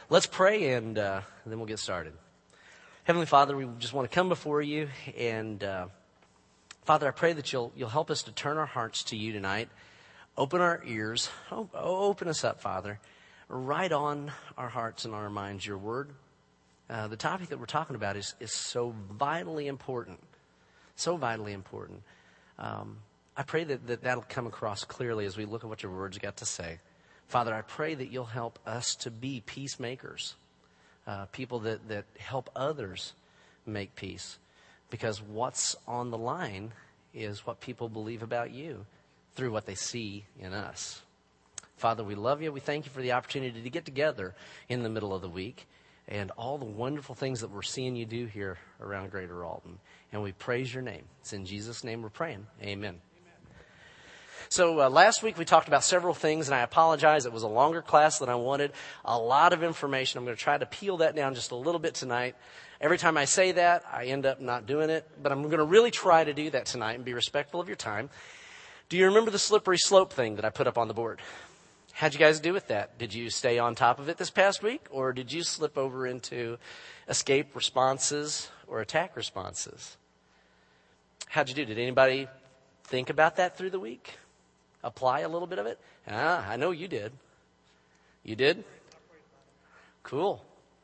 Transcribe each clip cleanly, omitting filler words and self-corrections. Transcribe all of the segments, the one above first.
Let's pray and then we'll get started. Heavenly Father, we just want to come before you. And Father, I pray that you'll help us to turn our hearts to you tonight. Open our ears. Open us up, Father. Write on our hearts and our minds your word. The topic that we're talking about is so vitally important. So vitally important. I pray that'll come across clearly as we look at what your words got to say. Father, I pray that you'll help us to be peacemakers, people that help others make peace. Because what's on the line is what people believe about you through what they see in us. Father, we love you. We thank you for the opportunity to get together in the middle of the week and all the wonderful things that we're seeing you do here around Greater Alton. And we praise your name. It's in Jesus' name we're praying. Amen. So last week we talked about several things, and I apologize. It was a longer class than I wanted. A lot of information. I'm going to try to peel that down just a little bit tonight. Every time I say that, I end up not doing it. But I'm going to really try to do that tonight and be respectful of your time. Do you remember the slippery slope thing that I put up on the board? How'd you guys do with that? Did you stay on top of it this past week? Or did you slip over into escape responses or attack responses? How'd you do? Did anybody think about that through the week? Apply a little bit of it? I know you did. You did? Cool.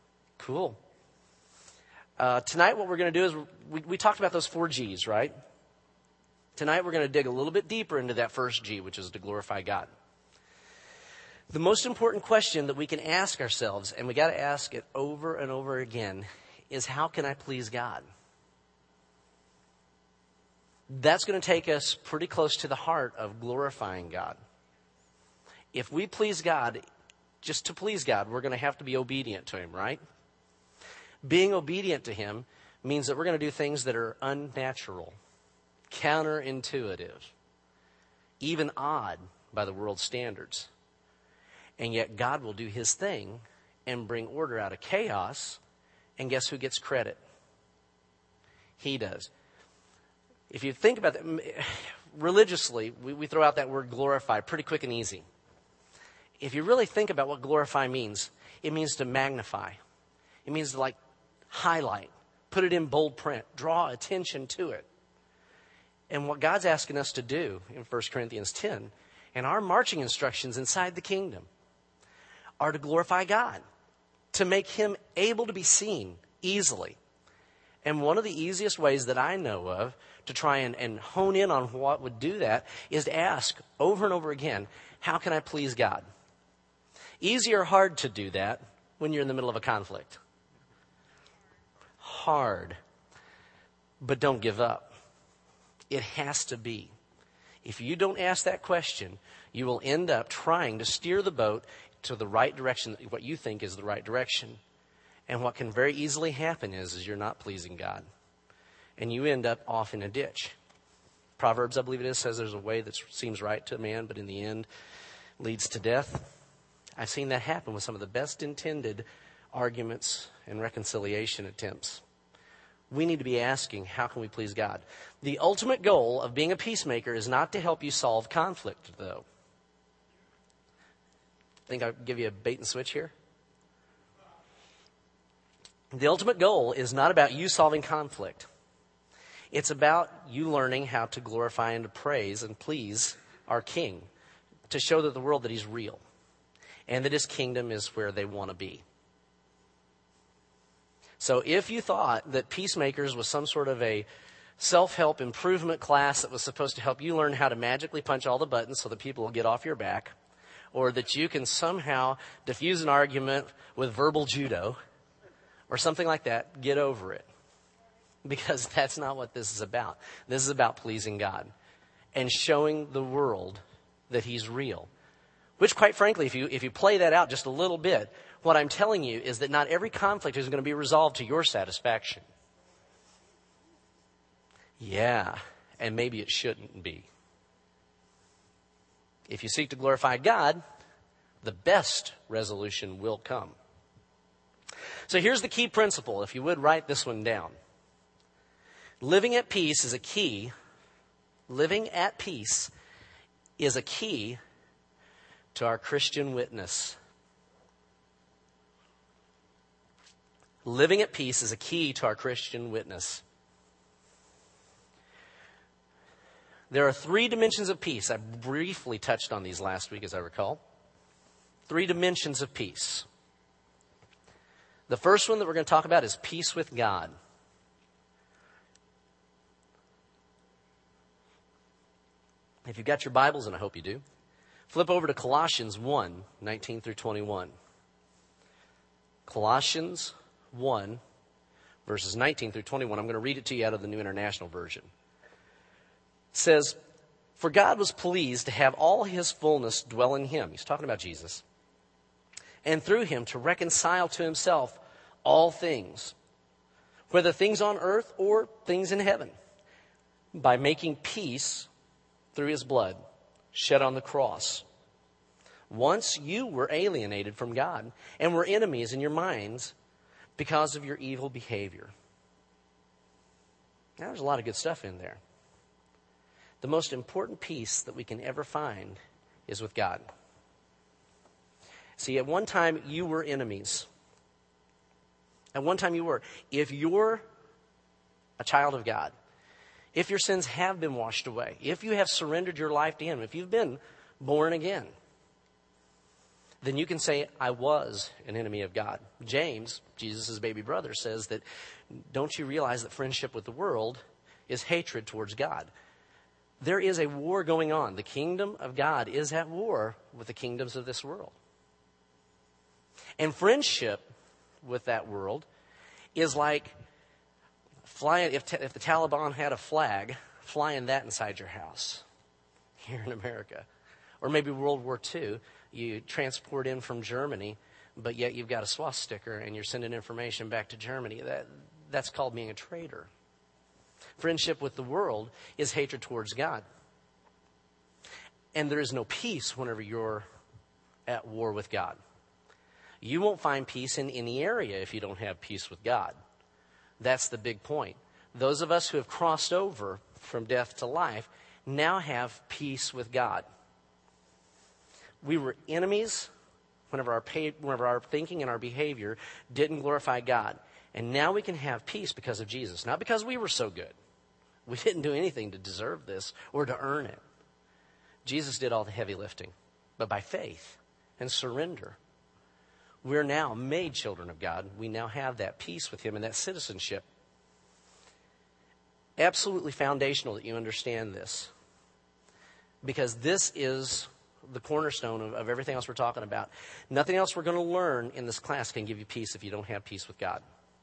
Tonight what we're going to do is we talked about those 4 G's, right? Tonight we're going to dig a little bit deeper into that first G, which is to glorify God. The most important question that we can ask ourselves, and we got to ask it over and over again, is how can I please God? That's going to take us pretty close to the heart of glorifying God. If we please God, just to please God, we're going to have to be obedient to him, right? Being obedient to him means that we're going to do things that are unnatural, counterintuitive, even odd by the world's standards. And yet God will do his thing and bring order out of chaos. And guess who gets credit? He does. If you think about that, religiously, we throw out that word glorify pretty quick and easy. If you really think about what glorify means, it means to magnify. It means to highlight, put it in bold print, draw attention to it. And what God's asking us to do in 1 Corinthians 10, and our marching instructions inside the kingdom, are to glorify God, to make him able to be seen easily. And one of the easiest ways that I know of to try and hone in on what would do that is to ask over and over again, how can I please God? Easy or hard to do that when you're in the middle of a conflict? Hard. But don't give up. It has to be. If you don't ask that question, you will end up trying to steer the boat to the right direction, what you think is the right direction. And what can very easily happen is you're not pleasing God. And you end up off in a ditch. Proverbs, I believe it is, says there's a way that seems right to a man, but in the end leads to death. I've seen that happen with some of the best intended arguments and reconciliation attempts. We need to be asking, how can we please God? The ultimate goal of being a peacemaker is not to help you solve conflict, though. Think I'll give you a bait and switch here? The ultimate goal is not about you solving conflict. It's about you learning how to glorify and to praise and please our King, to show to the world that he's real and that his kingdom is where they want to be. So if you thought that Peacemakers was some sort of a self-help improvement class that was supposed to help you learn how to magically punch all the buttons so that people will get off your back, or that you can somehow diffuse an argument with verbal judo or something like that, get over it. Because that's not what this is about. This is about pleasing God and showing the world that he's real. Which, quite frankly, if you play that out just a little bit, what I'm telling you is that not every conflict is going to be resolved to your satisfaction. Yeah, and maybe it shouldn't be. If you seek to glorify God, the best resolution will come. So here's the key principle, if you would write this one down. Living at peace is a key. Living at peace is a key to our Christian witness. Living at peace is a key to our Christian witness. There are 3 dimensions of peace. I briefly touched on these last week, as I recall. 3 dimensions of peace. The first one that we're going to talk about is peace with God. If you've got your Bibles, and I hope you do, flip over to Colossians 1, 19 through 21. Colossians 1, verses 19 through 21. I'm going to read it to you out of the New International Version. It says, "For God was pleased to have all his fullness dwell in him." He's talking about Jesus. "And through him to reconcile to himself all things, whether things on earth or things in heaven, by making peace through his blood shed on the cross. Once you were alienated from God and were enemies in your minds because of your evil behavior." Now, there's a lot of good stuff in there. The most important peace that we can ever find is with God. See, at one time you were enemies. At one time you were. If you're a child of God, if your sins have been washed away, if you have surrendered your life to him, if you've been born again, then you can say, "I was an enemy of God." James, Jesus' baby brother, says that, don't you realize that friendship with the world is hatred towards God? There is a war going on. The kingdom of God is at war with the kingdoms of this world. And friendship with that world is like flying, if the Taliban had a flag, flying that inside your house here in America. Or maybe World War II, you transport in from Germany, but yet you've got a swastika and you're sending information back to Germany. That's called being a traitor. Friendship with the world is hatred towards God. And there is no peace whenever you're at war with God. You won't find peace in any area if you don't have peace with God. That's the big point. Those of us who have crossed over from death to life now have peace with God. We were enemies whenever our thinking and our behavior didn't glorify God. And now we can have peace because of Jesus. Not because we were so good. We didn't do anything to deserve this or to earn it. Jesus did all the heavy lifting. But by faith and surrender, we're now made children of God. We now have that peace with him and that citizenship. Absolutely foundational that you understand this. Because this is the cornerstone of everything else we're talking about. Nothing else we're going to learn in this class can give you peace if you don't have peace with God.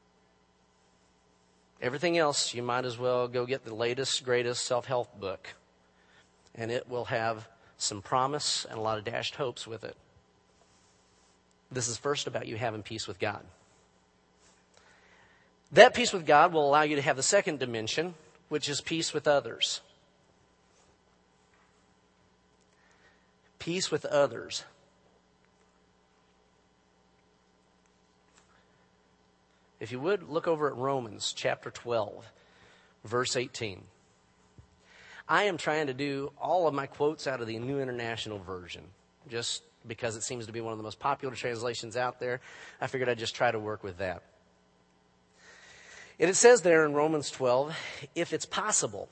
Everything else, you might as well go get the latest, greatest self-help book. And it will have some promise and a lot of dashed hopes with it. This is first about you having peace with God. That peace with God will allow you to have the second dimension, which is peace with others. Peace with others. If you would, look over at Romans chapter 12, verse 18. I am trying to do all of my quotes out of the New International Version, just because it seems to be one of the most popular translations out there. I figured I'd just try to work with that. And it says there in Romans 12, if it's possible,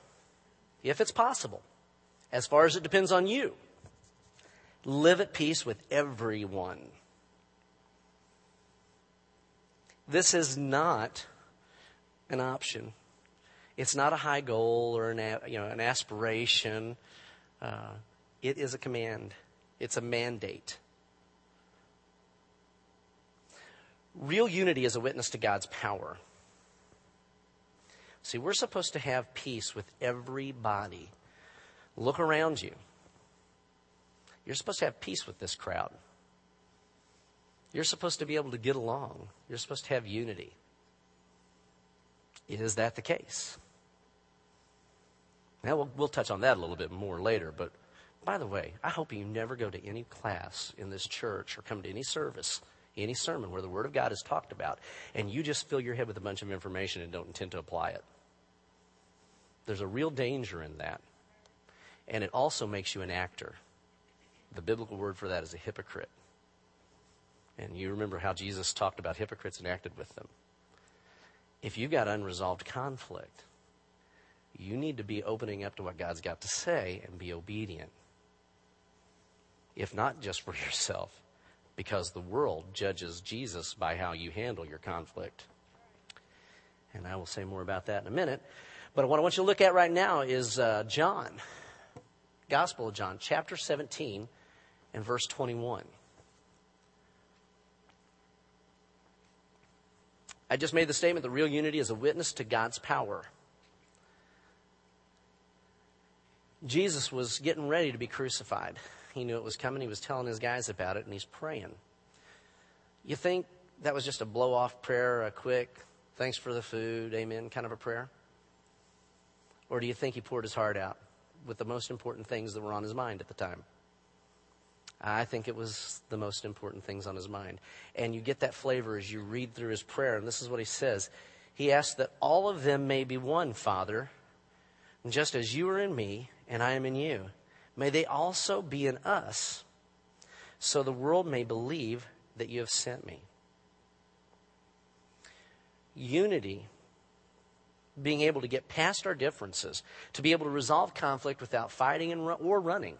as far as it depends on you, live at peace with everyone. This is not an option. It's not a high goal or an aspiration. It is a command. It's a mandate. Real unity is a witness to God's power. See, we're supposed to have peace with everybody. Look around you. You're supposed to have peace with this crowd. You're supposed to be able to get along. You're supposed to have unity. Is that the case? Now, we'll touch on that a little bit more later. But by the way, I hope you never go to any class in this church or come to any service, any sermon where the Word of God is talked about, and you just fill your head with a bunch of information and don't intend to apply it. There's a real danger in that. And it also makes you an actor. The biblical word for that is a hypocrite. And you remember how Jesus talked about hypocrites and acted with them. if you've got unresolved conflict, you need to be opening up to what God's got to say and be obedient. If not just for yourself, because the world judges Jesus by how you handle your conflict. And I will say more about that in a minute. But what I want you to look at right now is John, Gospel of John, chapter 17 and verse 21. I just made the statement that real unity is a witness to God's power. Jesus was getting ready to be crucified. He knew it was coming. He was telling his guys about it, and he's praying. You think that was just a blow-off prayer, a quick, thanks for the food, amen, kind of a prayer? Or do you think he poured his heart out with the most important things that were on his mind at the time? I think it was the most important things on his mind. And you get that flavor as you read through his prayer. And this is what he says. He asks that all of them may be one, Father, and just as you are in me and I am in you. May they also be in us, so the world may believe that you have sent me. Unity, being able to get past our differences, to be able to resolve conflict without fighting or running,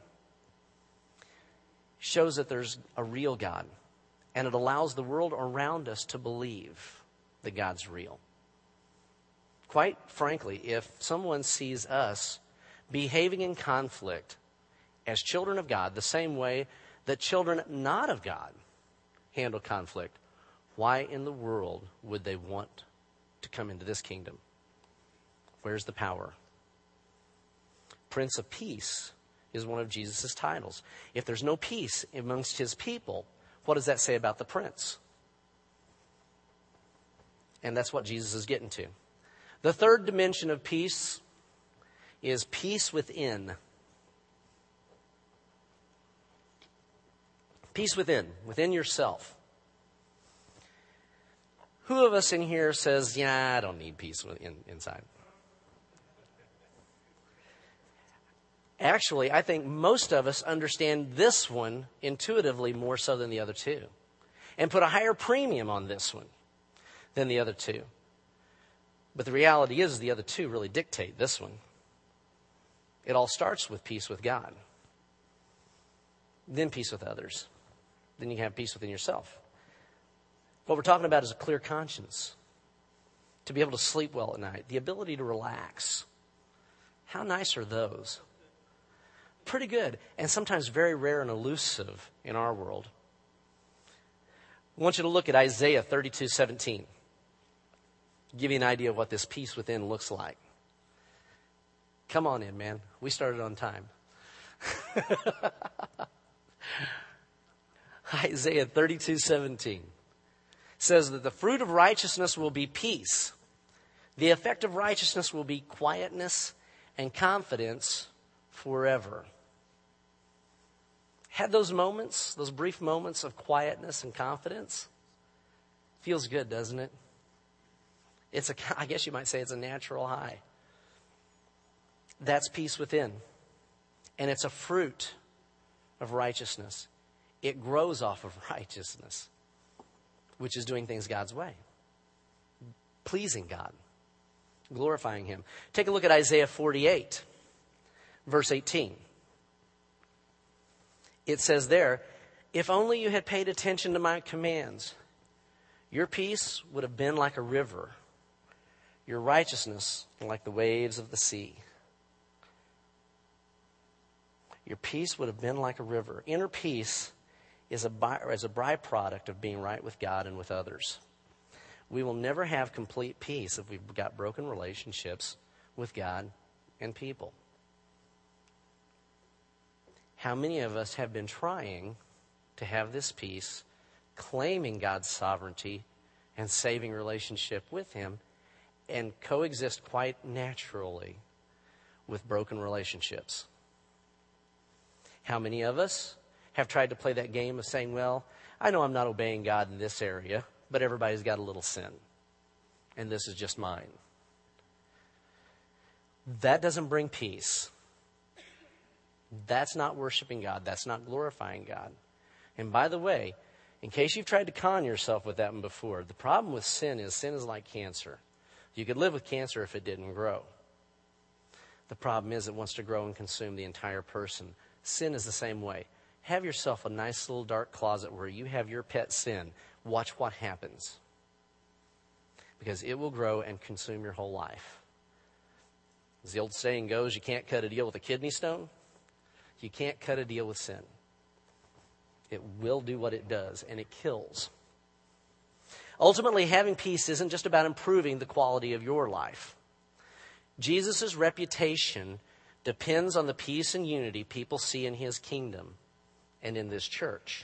shows that there's a real God, and it allows the world around us to believe that God's real. Quite frankly, if someone sees us behaving in conflict as children of God the same way that children not of God handle conflict, why in the world would they want to come into this kingdom? Where's the power? Prince of Peace is one of Jesus' titles. If there's no peace amongst his people, what does that say about the prince? And that's what Jesus is getting to. The third dimension of peace is peace within. Peace within yourself. Who of us in here says, yeah, I don't need peace inside? Actually, I think most of us understand this one intuitively more so than the other two, and put a higher premium on this one than the other two. But the reality is the other two really dictate this one. It all starts with peace with God, then peace with others. Then you can have peace within yourself. What we're talking about is a clear conscience, to be able to sleep well at night, the ability to relax. How nice are those? Pretty good, and sometimes very rare and elusive in our world. I want you to look at Isaiah 32:17. Give you an idea of what this peace within looks like. Come on in, man. We started on time. Isaiah 32:17 says that the fruit of righteousness will be peace. The effect of righteousness will be quietness and confidence forever. Had those moments, those brief moments of quietness and confidence? Feels good, doesn't it? I guess you might say it's a natural high. That's peace within. And it's a fruit of righteousness. It grows off of righteousness, which is doing things God's way, pleasing God, glorifying him. Take a look at Isaiah 48, verse 18. It says there, if only you had paid attention to my commands, your peace would have been like a river, your righteousness like the waves of the sea. Your peace would have been like a river. Inner peace is a byproduct of being right with God and with others. We will never have complete peace if we've got broken relationships with God and people. How many of us have been trying to have this peace, claiming God's sovereignty and saving relationship with him, and coexist quite naturally with broken relationships? How many of us have tried to play that game of saying, well, I know I'm not obeying God in this area, but everybody's got a little sin, and this is just mine? That doesn't bring peace. That's not worshiping God. That's not glorifying God. And by the way, in case you've tried to con yourself with that one before, the problem with sin is like cancer. You could live with cancer if it didn't grow. The problem is it wants to grow and consume the entire person. Sin is the same way. Have yourself a nice little dark closet where you have your pet sin. Watch what happens. Because it will grow and consume your whole life. As the old saying goes, you can't cut a deal with a kidney stone. You can't cut a deal with sin. It will do what it does, and it kills. Ultimately, having peace isn't just about improving the quality of your life. Jesus' reputation depends on the peace and unity people see in his kingdom and in this church.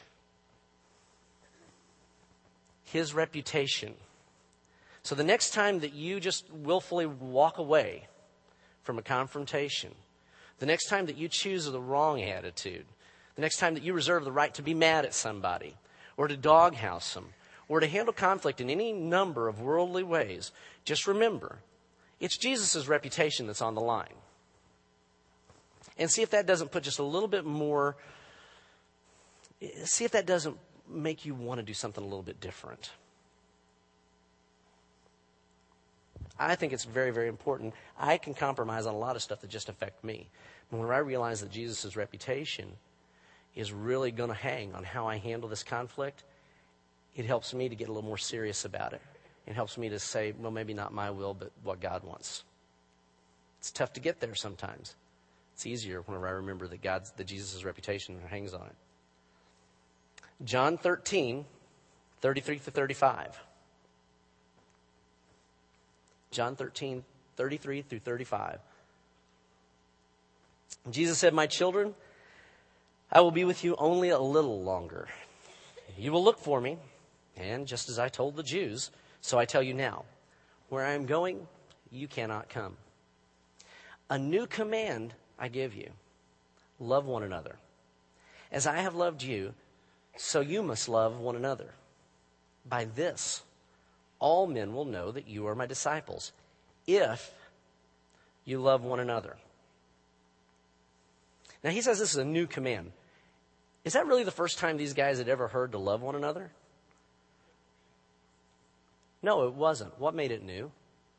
His reputation. So the next time that you just willfully walk away from a confrontation, the next time that you choose the wrong attitude, the next time that you reserve the right to be mad at somebody or to doghouse them or to handle conflict in any number of worldly ways, just remember, it's Jesus' reputation that's on the line. And see if that doesn't put just a little bit more, see if that doesn't make you want to do something a little bit different. I think it's very, very important. I can compromise on a lot of stuff that just affect me. But when I realize that Jesus' reputation is really going to hang on how I handle this conflict, it helps me to get a little more serious about it. It helps me to say, well, maybe not my will, but what God wants. It's tough to get there sometimes. It's easier whenever I remember that Jesus' reputation hangs on it. John 13, 33 to 35. John 13, 33 through 35. Jesus said, "My children, I will be with you only a little longer. You will look for me, and just as I told the Jews, so I tell you now, where I am going, you cannot come. A new command I give you, love one another. As I have loved you, so you must love one another. By this, all men will know that you are my disciples, if you love one another." Now he says this is a new command. Is that really the first time these guys had ever heard to love one another? No, it wasn't. What made it new?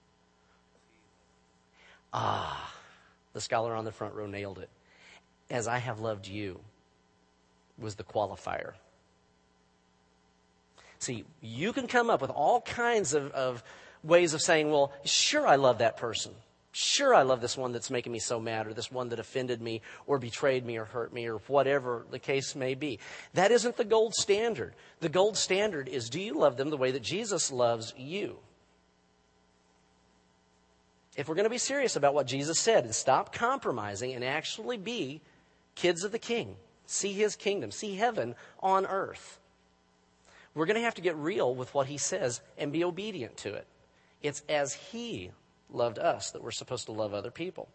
The scholar on the front row nailed it. As I have loved you was the qualifier. See, you can come up with all kinds of ways of saying, well, sure, I love that person. Sure, I love this one that's making me so mad, or this one that offended me or betrayed me or hurt me or whatever the case may be. That isn't the gold standard. The gold standard is, do you love them the way that Jesus loves you? If we're going to be serious about what Jesus said and stop compromising and actually be kids of the King, see his kingdom, see heaven on earth, we're going to have to get real with what he says and be obedient to it. It's as he loved us that we're supposed to love other people.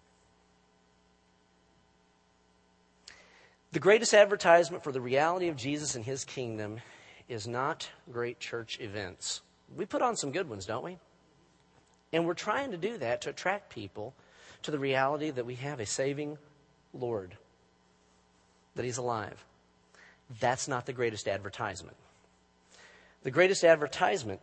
The greatest advertisement for the reality of Jesus and his kingdom is not great church events. We put on some good ones, don't we? And we're trying to do that to attract people to the reality that we have a saving Lord, that he's alive. That's not the greatest advertisement. The greatest advertisement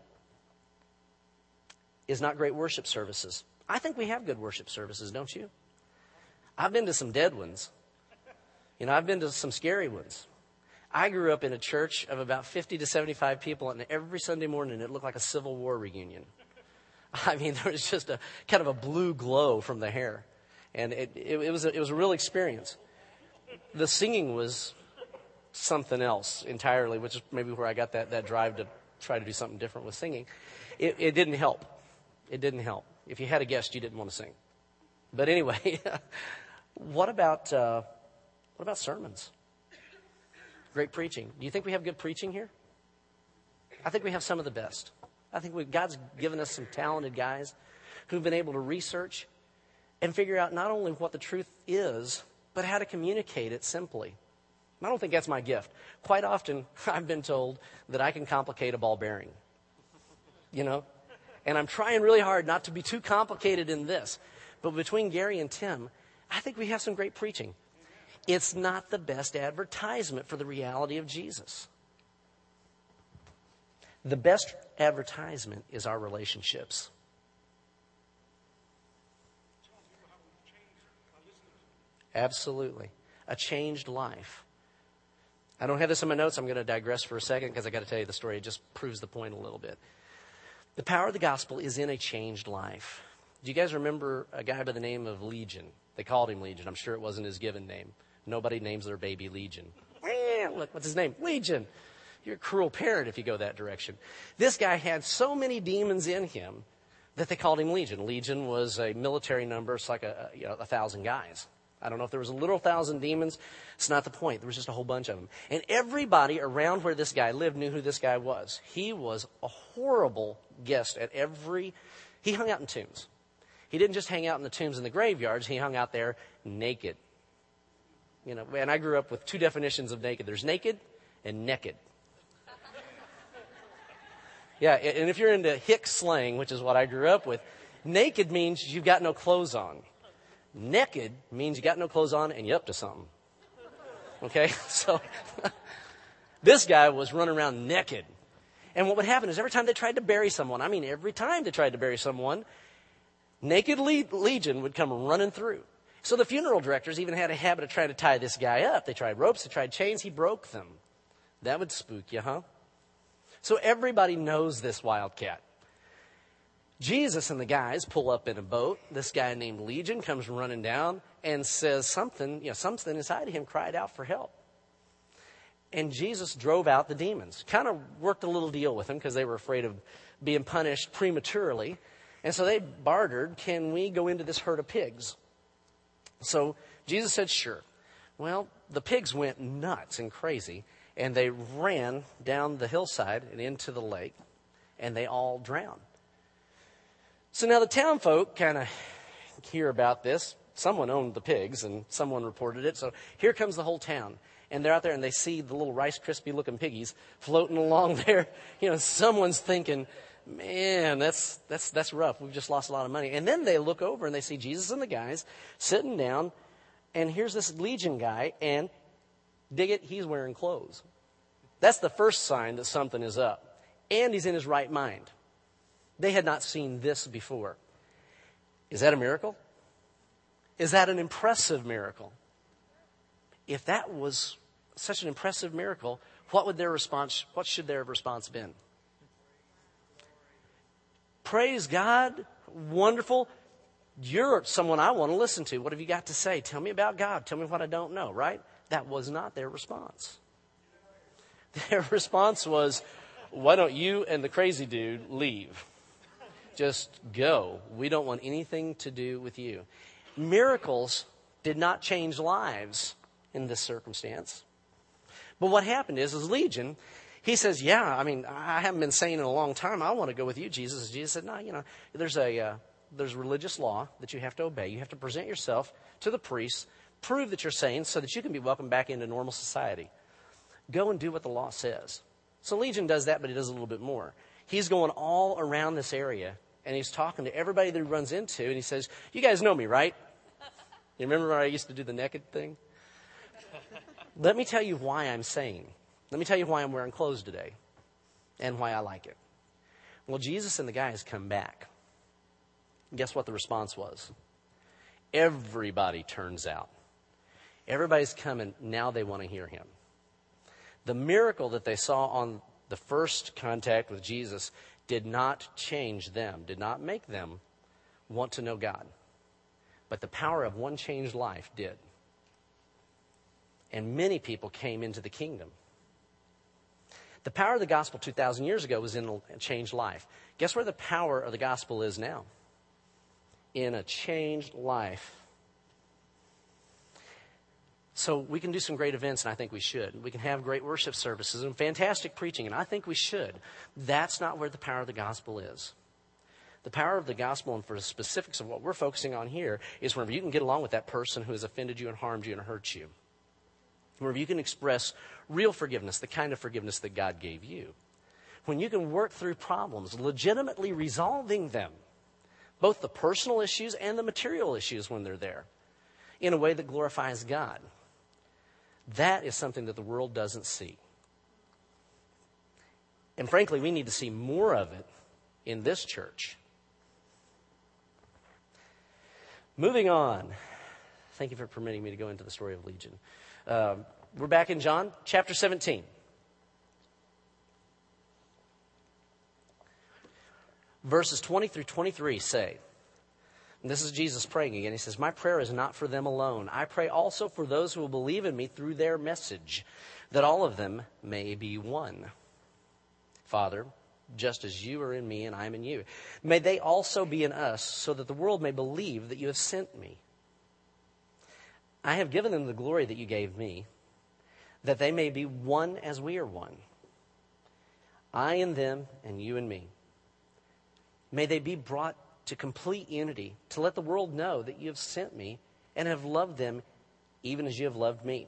is not great worship services. I think we have good worship services, don't you? I've been to some dead ones. I've been to some scary ones. I grew up in a church of about 50 to 75 people, and every Sunday morning it looked like a Civil War reunion. I mean, there was just a kind of a blue glow from the hair. And it was a real experience. The singing was something else entirely, which is maybe where I got that drive to try to do something different with singing. It didn't help. It didn't help. If you had a guest, you didn't want to sing. But anyway, what about sermons? Great preaching. Do you think we have good preaching here? I think we have some of the best. I think God's given us some talented guys who've been able to research and figure out not only what the truth is, but how to communicate it simply. I don't think that's my gift. Quite often, I've been told that I can complicate a ball bearing. And I'm trying really hard not to be too complicated in this. But between Gary and Tim, I think we have some great preaching. It's not the best advertisement for the reality of Jesus. The best advertisement is our relationships. Absolutely. A changed life. I don't have this in my notes. I'm going to digress for a second because I got to tell you the story. It just proves the point a little bit. The power of the gospel is in a changed life. Do you guys remember a guy by the name of Legion? They called him Legion. I'm sure it wasn't his given name. Nobody names their baby Legion. Look, what's his name? Legion. You're a cruel parent if you go that direction. This guy had so many demons in him that they called him Legion. Legion was a military number. It's like 1,000 guys. I don't know if there was a literal 1,000 demons. It's not the point. There was just a whole bunch of them. And everybody around where this guy lived knew who this guy was. He was a horrible guest at he hung out in tombs. He didn't just hang out in the tombs in the graveyards. He hung out there naked. You know, and I grew up with two definitions of naked. There's naked and naked. Yeah, and if you're into hick slang, which is what I grew up with, naked means you've got no clothes on. Naked means you got no clothes on and you're up to something. Okay? So this guy was running around naked. And what would happen is every time they tried to bury someone, naked Legion would come running through. So the funeral directors even had a habit of trying to tie this guy up. They tried ropes, they tried chains, he broke them. That would spook you, huh? So everybody knows this wildcat. Jesus and the guys pull up in a boat. This guy named Legion comes running down and says something inside of him cried out for help. And Jesus drove out the demons. Kind of worked a little deal with them because they were afraid of being punished prematurely. And so they bartered, can we go into this herd of pigs? So Jesus said, sure. Well, the pigs went nuts and crazy, and they ran down the hillside and into the lake, and they all drowned. So now the town folk kind of hear about this. Someone owned the pigs, and someone reported it. So here comes the whole town. And they're out there, and they see the little Rice Krispie-looking piggies floating along there. You know, someone's thinking, man, that's rough. We've just lost a lot of money. And then they look over, and they see Jesus and the guys sitting down. And here's this Legion guy, and dig it, he's wearing clothes. That's the first sign that something is up. And he's in his right mind. They had not seen this before. Is that a miracle? Is that an impressive miracle? If that was such an impressive miracle, what should their response been? Praise God. Wonderful. You're someone I want to listen to. What have you got to say? Tell me about God. Tell me what I don't know, right? That was not their response. Their response was, why don't you and the crazy dude leave? Just go. We don't want anything to do with you. Miracles did not change lives in this circumstance. But what happened is Legion, he says, yeah, I haven't been saying in a long time, I want to go with you, Jesus. Jesus said, no, there's religious law that you have to obey. You have to present yourself to the priests, prove that you're sane so that you can be welcomed back into normal society. Go and do what the law says. So Legion does that, but he does a little bit more. He's going all around this area, and he's talking to everybody that he runs into, and he says, you guys know me, right? You remember when I used to do the naked thing? Let me tell you why I'm sane. Let me tell you why I'm wearing clothes today and why I like it. Well, Jesus and the guys come back. Guess what the response was? Everybody turns out. Everybody's coming. Now they want to hear him. The miracle that they saw on the first contact with Jesus did not change them, did not make them want to know God. But the power of one changed life did. And many people came into the kingdom. The power of the gospel 2,000 years ago was in a changed life. Guess where the power of the gospel is now? In a changed life. So we can do some great events, and I think we should. We can have great worship services and fantastic preaching, and I think we should. That's not where the power of the gospel is. The power of the gospel, and for the specifics of what we're focusing on here, is whenever you can get along with that person who has offended you and harmed you and hurt you. Wherever you can express real forgiveness, the kind of forgiveness that God gave you. When you can work through problems, legitimately resolving them, both the personal issues and the material issues when they're there, in a way that glorifies God. That is something that the world doesn't see. And frankly, we need to see more of it in this church. Moving on. Thank you for permitting me to go into the story of Legion. We're back in John chapter 17. Verses 20 through 23 say, and this is Jesus praying again. He says, my prayer is not for them alone. I pray also for those who will believe in me through their message, that all of them may be one. Father, just as you are in me and I am in you, may they also be in us, so that the world may believe that you have sent me. I have given them the glory that you gave me, that they may be one as we are one. I in them and you in me. May they be brought to complete unity, to let the world know that you have sent me and have loved them even as you have loved me.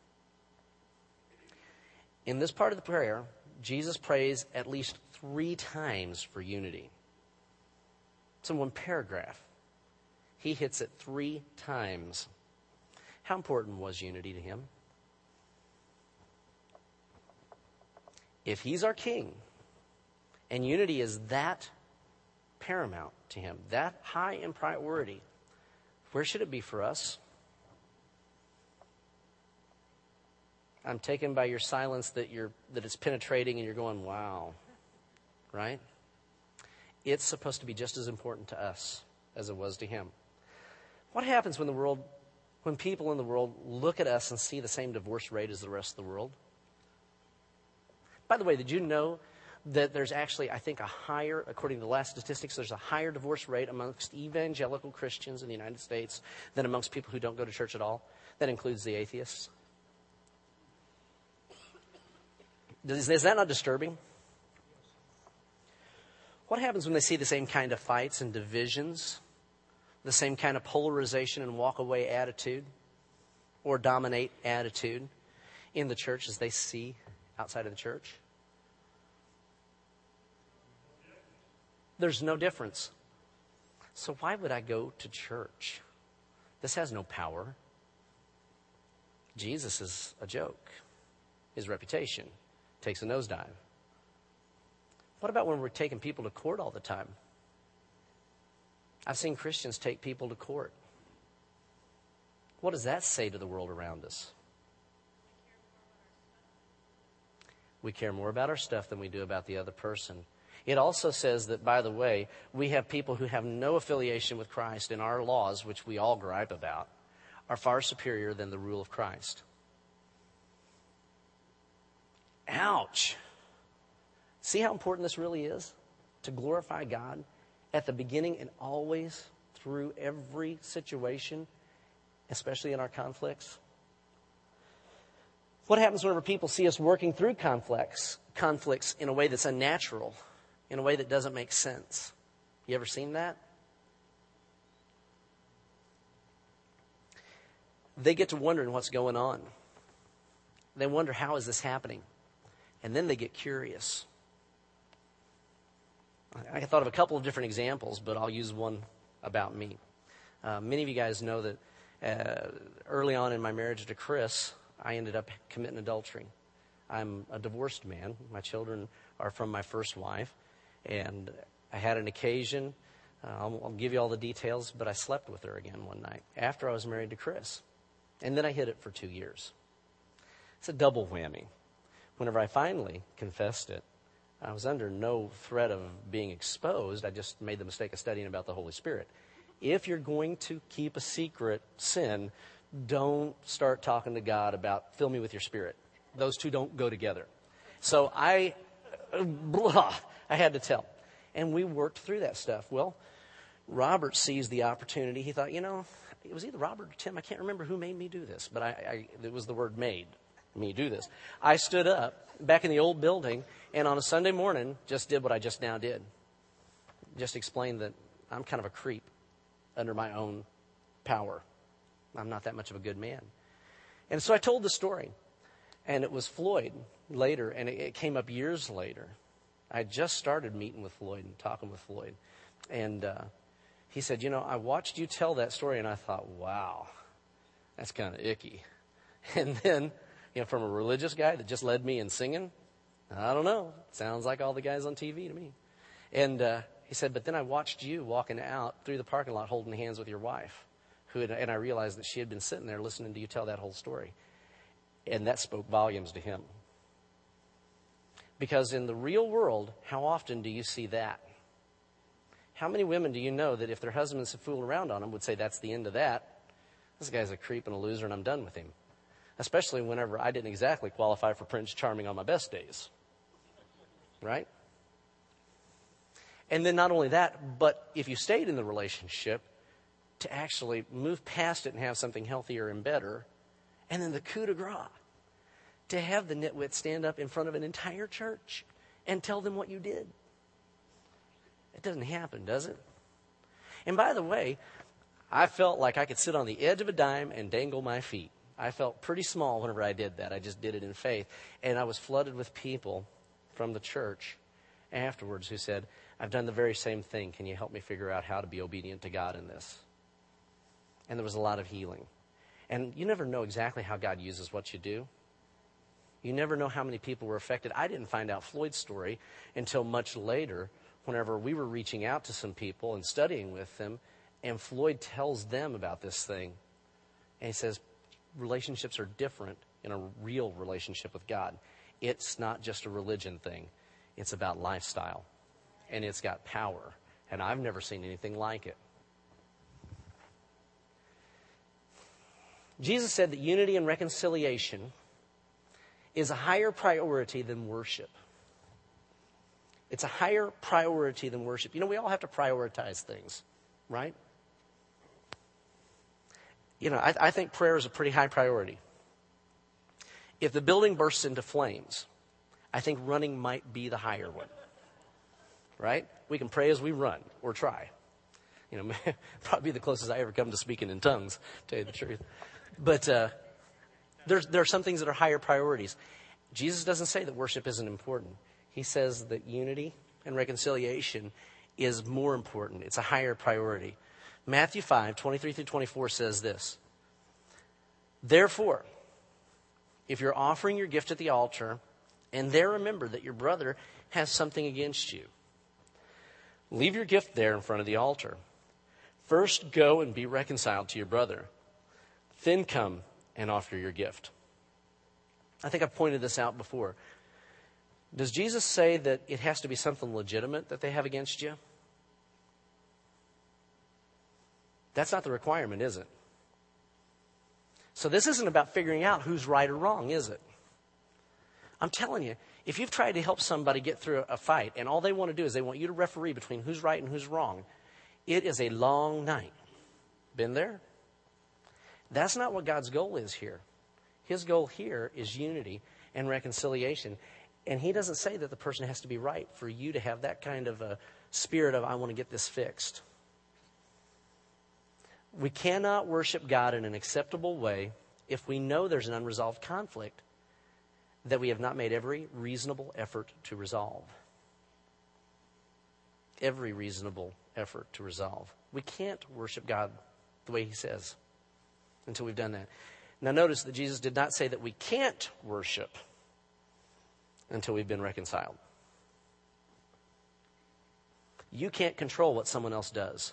In this part of the prayer, Jesus prays at least 3 times for unity. It's in one paragraph. He hits it 3 times. How important was unity to him? If he's our king, and unity is that paramount to him, that high in priority, where should it be for us? I'm taken by your silence that it's penetrating and you're going, wow, right? It's supposed to be just as important to us as it was to him. What happens when people in the world look at us and see the same divorce rate as the rest of the world? By the way, did you know that there's actually, I think, according to the last statistics, there's a higher divorce rate amongst evangelical Christians in the United States than amongst people who don't go to church at all? That includes the atheists. Is that not disturbing? What happens when they see the same kind of fights and divisions, the same kind of polarization and walk-away attitude or dominate attitude in the church as they see outside of the church? There's no difference. So why would I go to church? This has no power. Jesus is a joke. His reputation takes a nosedive. What about when we're taking people to court all the time? I've seen Christians take people to court. What does that say to the world around us? We care more about our stuff than we do about the other person. It also says that, by the way, we have people who have no affiliation with Christ, and our laws, which we all gripe about, are far superior than the rule of Christ. Ouch. See how important this really is? To glorify God at the beginning and always through every situation, especially in our conflicts. What happens whenever people see us working through conflicts in a way that's unnatural, in a way that doesn't make sense? You ever seen that? They get to wondering what's going on. They wonder, how is this happening? And then they get curious. I thought of a couple of different examples, but I'll use one about me. Many of you guys know that early on in my marriage to Chris, I ended up committing adultery. I'm a divorced man. My children are from my first wife. And I had an occasion, I'll give you all the details, but I slept with her again one night after I was married to Chris. And then I hid it for 2 years. It's a double whammy. Whenever I finally confessed it, I was under no threat of being exposed. I just made the mistake of studying about the Holy Spirit. If you're going to keep a secret sin, don't start talking to God about, fill me with your Spirit. Those two don't go together. So I had to tell. And we worked through that stuff. Well, Robert seized the opportunity. He thought, it was either Robert or Tim. I can't remember who made me do this, but it was the word made me do this. I stood up back in the old building and on a Sunday morning just did what I just now did. Just explained that I'm kind of a creep under my own power. I'm not that much of a good man. And so I told the story. And it was Floyd later, and it came up years later. I just started meeting with Floyd and talking with Floyd. And he said, I watched you tell that story, and I thought, wow, that's kind of icky. And then, from a religious guy that just led me in singing, I don't know. Sounds like all the guys on TV to me. And he said, but then I watched you walking out through the parking lot holding hands with your wife, and I realized that she had been sitting there listening to you tell that whole story. And that spoke volumes to him. Because in the real world, how often do you see that? How many women do you know that if their husbands had fooled around on them would say, that's the end of that? This guy's a creep and a loser and I'm done with him. Especially whenever I didn't exactly qualify for Prince Charming on my best days. Right? And then not only that, but if you stayed in the relationship, to actually move past it and have something healthier and better. And then the coup de grace, to have the nitwit stand up in front of an entire church and tell them what you did. It doesn't happen, does it? And by the way, I felt like I could sit on the edge of a dime and dangle my feet. I felt pretty small whenever I did that. I just did it in faith. And I was flooded with people from the church afterwards who said, I've done the very same thing. Can you help me figure out how to be obedient to God in this? And there was a lot of healing. And you never know exactly how God uses what you do. You never know how many people were affected. I didn't find out Floyd's story until much later, whenever we were reaching out to some people and studying with them, and Floyd tells them about this thing. And he says, relationships are different in a real relationship with God. It's not just a religion thing. It's about lifestyle. And it's got power. And I've never seen anything like it. Jesus said that unity and reconciliation is a higher priority than worship. It's a higher priority than worship. You know, we all have to prioritize things, right? You know, I think prayer is a pretty high priority. If the building bursts into flames, I think running might be the higher one, right? We can pray as we run, or try. You know, probably the closest I ever come to speaking in tongues, to tell you the truth. But there are some things that are higher priorities. Jesus doesn't say that worship isn't important. He says that unity and reconciliation is more important. It's a higher priority. Matthew 5:23-24 says this. Therefore, if you're offering your gift at the altar, and there remember that your brother has something against you, leave your gift there in front of the altar. First go and be reconciled to your brother. Then come and offer your gift. I think I've pointed this out before. Does Jesus say that it has to be something legitimate that they have against you? That's not the requirement, is it? So this isn't about figuring out who's right or wrong, is it? I'm telling you, if you've tried to help somebody get through a fight and all they want to do is they want you to referee between who's right and who's wrong, it is a long night. Been there? That's not what God's goal is here. His goal here is unity and reconciliation. And he doesn't say that the person has to be right for you to have that kind of a spirit of, I want to get this fixed. We cannot worship God in an acceptable way if we know there's an unresolved conflict that we have not made every reasonable effort to resolve. Every reasonable effort to resolve. We can't worship God the way he says until we've done that. Now notice that Jesus did not say that we can't worship until we've been reconciled. You can't control what someone else does.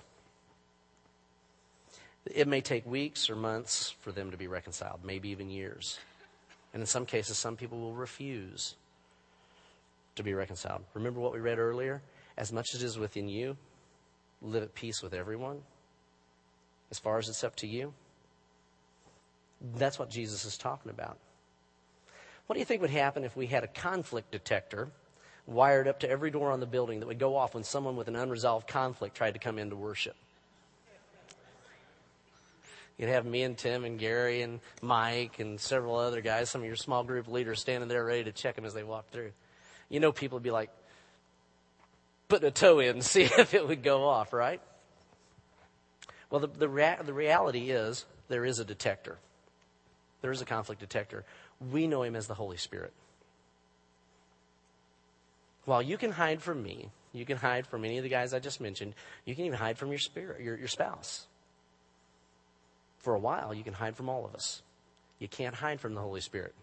It may take weeks or months for them to be reconciled, maybe even years. And in some cases, some people will refuse to be reconciled. Remember what we read earlier? As much as it is within you, live at peace with everyone. As far as it's up to you. That's what Jesus is talking about. What do you think would happen if we had a conflict detector wired up to every door on the building that would go off when someone with an unresolved conflict tried to come in to worship? You'd have me and Tim and Gary and Mike and several other guys, some of your small group leaders standing there ready to check them as they walk through. You know, people would be like, putting a toe in and see if it would go off, right? Well, the reality is there is a detector. There is a conflict detector. We know him as the Holy Spirit. While you can hide from me, you can hide from any of the guys I just mentioned, you can even hide from your spirit, your spouse. For a while, you can hide from all of us. You can't hide from the Holy Spirit.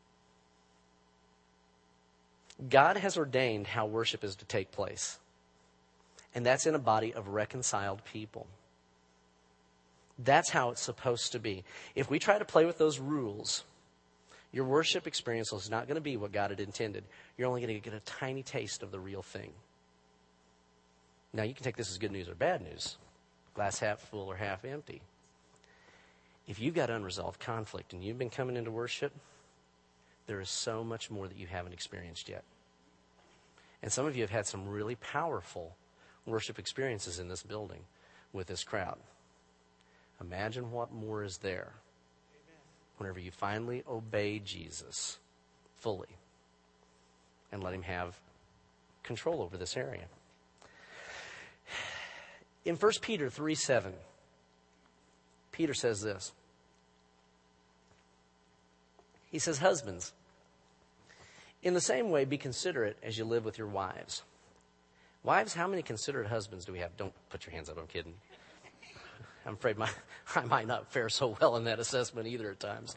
God has ordained how worship is to take place. And that's in a body of reconciled people. That's how it's supposed to be. If we try to play with those rules, your worship experience is not going to be what God had intended. You're only going to get a tiny taste of the real thing. Now, you can take this as good news or bad news. Glass half full or half empty. If you've got unresolved conflict and you've been coming into worship, there is so much more that you haven't experienced yet. And some of you have had some really powerful worship experiences in this building with this crowd. Imagine what more is there whenever you finally obey Jesus fully and let him have control over this area. In 1 Peter 3:7, Peter says this. He says, husbands, in the same way, be considerate as you live with your wives. Wives, how many considerate husbands do we have? Don't put your hands up, I'm kidding. I'm afraid I might not fare so well in that assessment either at times.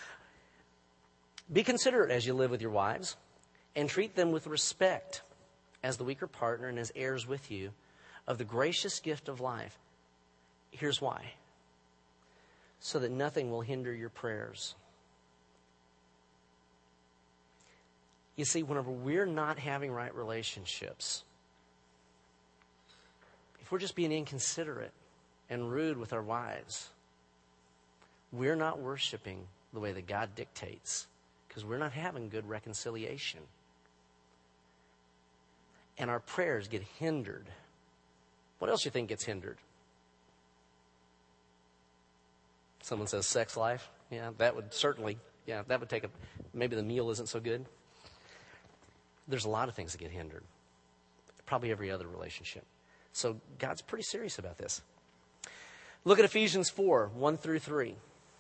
Be considerate as you live with your wives, and treat them with respect as the weaker partner and as heirs with you of the gracious gift of life. Here's why. So that nothing will hinder your prayers. You see, whenever we're not having right relationships, if we're just being inconsiderate and rude with our wives, we're not worshiping the way that God dictates because we're not having good reconciliation. And our prayers get hindered. What else do you think gets hindered? Someone says sex life. Yeah, that would certainly, that would take maybe the meal isn't so good. There's a lot of things that get hindered. Probably every other relationship. So God's pretty serious about this. Look at Ephesians 4:1-3.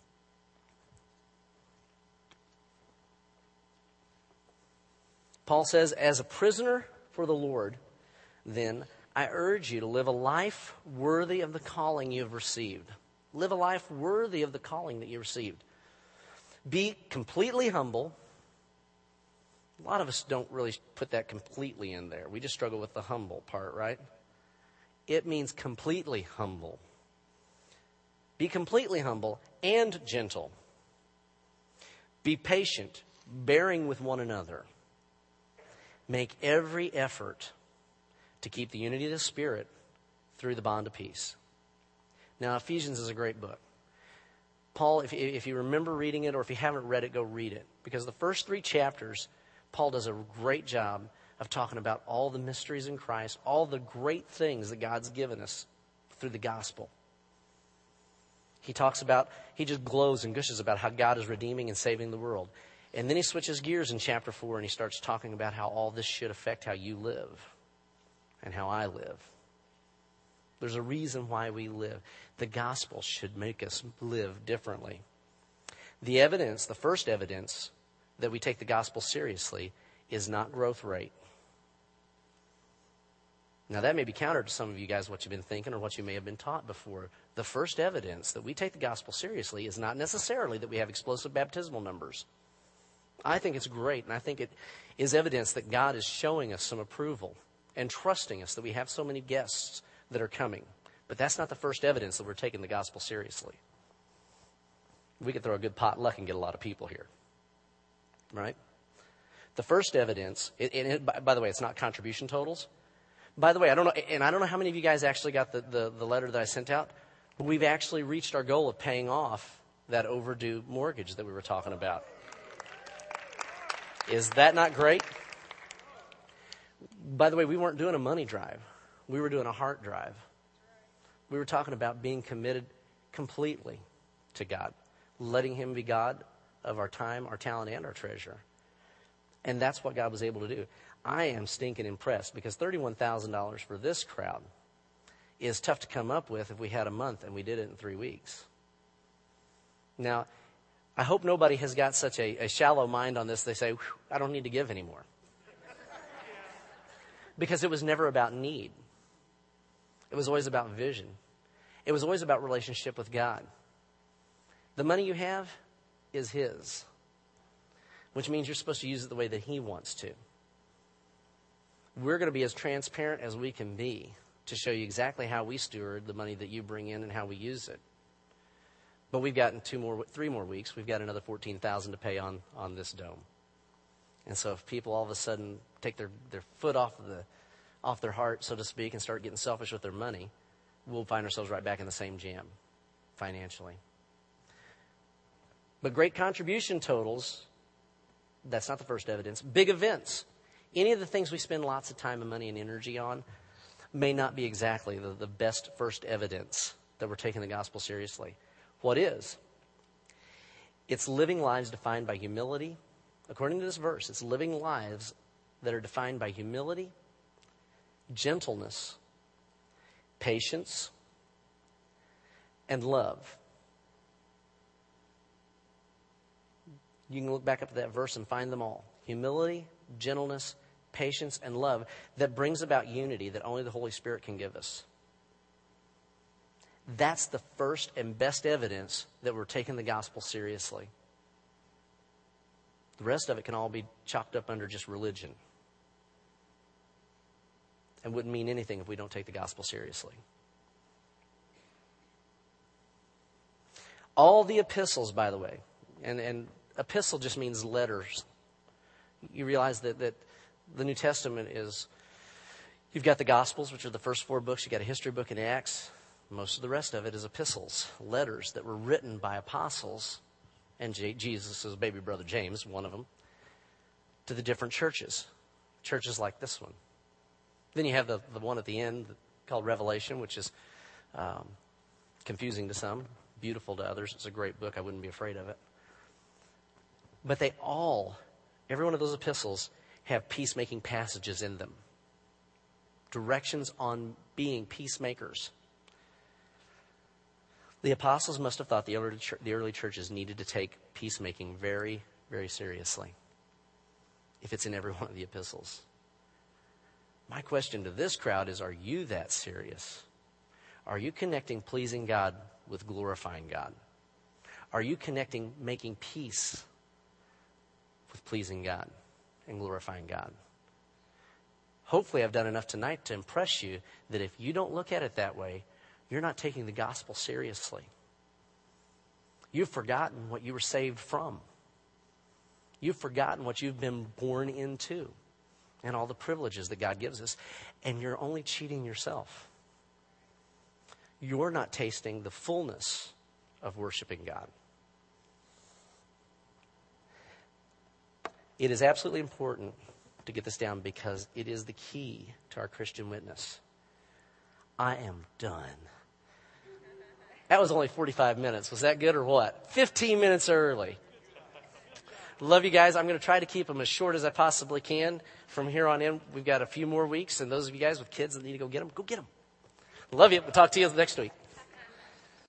Paul says, as a prisoner for the Lord, then I urge you to live a life worthy of the calling you have received. Live a life worthy of the calling that you received. Be completely humble. A lot of us don't really put that completely in there. We just struggle with the humble part, right? It means completely humble. Be completely humble and gentle. Be patient, bearing with one another. Make every effort to keep the unity of the Spirit through the bond of peace. Now, Ephesians is a great book. Paul, if you remember reading it, or if you haven't read it, go read it. Because the first 3 chapters, Paul does a great job of talking about all the mysteries in Christ, all the great things that God's given us through the gospel. He just glows and gushes about how God is redeeming and saving the world. And then he switches gears in chapter 4 and he starts talking about how all this should affect how you live and how I live. There's a reason why we live. The gospel should make us live differently. The first evidence that we take the gospel seriously is not growth rate. Now that may be counter to some of you guys what you've been thinking or what you may have been taught before. The first evidence that we take the gospel seriously is not necessarily that we have explosive baptismal numbers. I think it's great, and I think it is evidence that God is showing us some approval and trusting us that we have so many guests that are coming. But that's not the first evidence that we're taking the gospel seriously. We could throw a good potluck and get a lot of people here. Right? The first evidence, by the way, it's not contribution totals. By the way, I don't know how many of you guys actually got the letter that I sent out, but we've actually reached our goal of paying off that overdue mortgage that we were talking about. Is that not great? By the way, we weren't doing a money drive. We were doing a heart drive. We were talking about being committed completely to God, letting him be God of our time, our talent, and our treasure. And that's what God was able to do. I am stinking impressed because $31,000 for this crowd is tough to come up with if we had a month and we did it in 3 weeks. Now, I hope nobody has got such a shallow mind on this. They say, I don't need to give anymore. Because it was never about need. It was always about vision. It was always about relationship with God. The money you have is his, which means you're supposed to use it the way that he wants to. We're going to be as transparent as we can be to show you exactly how we steward the money that you bring in and how we use it. But we've gotten 3 more weeks. We've got another $14,000 to pay on this dome. And so if people all of a sudden take their foot off their heart, so to speak, and start getting selfish with their money, we'll find ourselves right back in the same jam financially. But great contribution totals, that's not the first evidence. Big events. Any of the things we spend lots of time and money and energy on may not be exactly the best first evidence that we're taking the gospel seriously. What is? It's living lives defined by humility. According to this verse, it's living lives that are defined by humility, gentleness, patience, and love. You can look back up at that verse and find them all. Humility, gentleness, patience, and love that brings about unity that only the Holy Spirit can give us. That's the first and best evidence that we're taking the gospel seriously. The rest of it can all be chalked up under just religion. And wouldn't mean anything if we don't take the gospel seriously. All the epistles, by the way, and epistle just means letters. You realize that the New Testament is, you've got the Gospels, which are the first 4 books. You've got a history book in Acts. Most of the rest of it is epistles, letters that were written by apostles, and Jesus' baby brother James, one of them, to the different churches like this one. Then you have the one at the end called Revelation, which is confusing to some, beautiful to others. It's a great book. I wouldn't be afraid of it. But every one of those epistles have peacemaking passages in them. Directions on being peacemakers. The apostles must have thought the early churches needed to take peacemaking very, very seriously, if it's in every one of the epistles. My question to this crowd is, are you that serious? Are you connecting pleasing God with glorifying God? Are you connecting making peace with pleasing God and glorifying God? Hopefully I've done enough tonight to impress you that if you don't look at it that way, you're not taking the gospel seriously. You've forgotten what you were saved from. You've forgotten what you've been born into and all the privileges that God gives us. And you're only cheating yourself. You're not tasting the fullness of worshiping God. It is absolutely important to get this down because it is the key to our Christian witness. I am done. That was only 45 minutes. Was that good or what? 15 minutes early. Love you guys. I'm going to try to keep them as short as I possibly can. From here on in, we've got a few more weeks. And those of you guys with kids that need to go get them, go get them. Love you. We'll talk to you next week.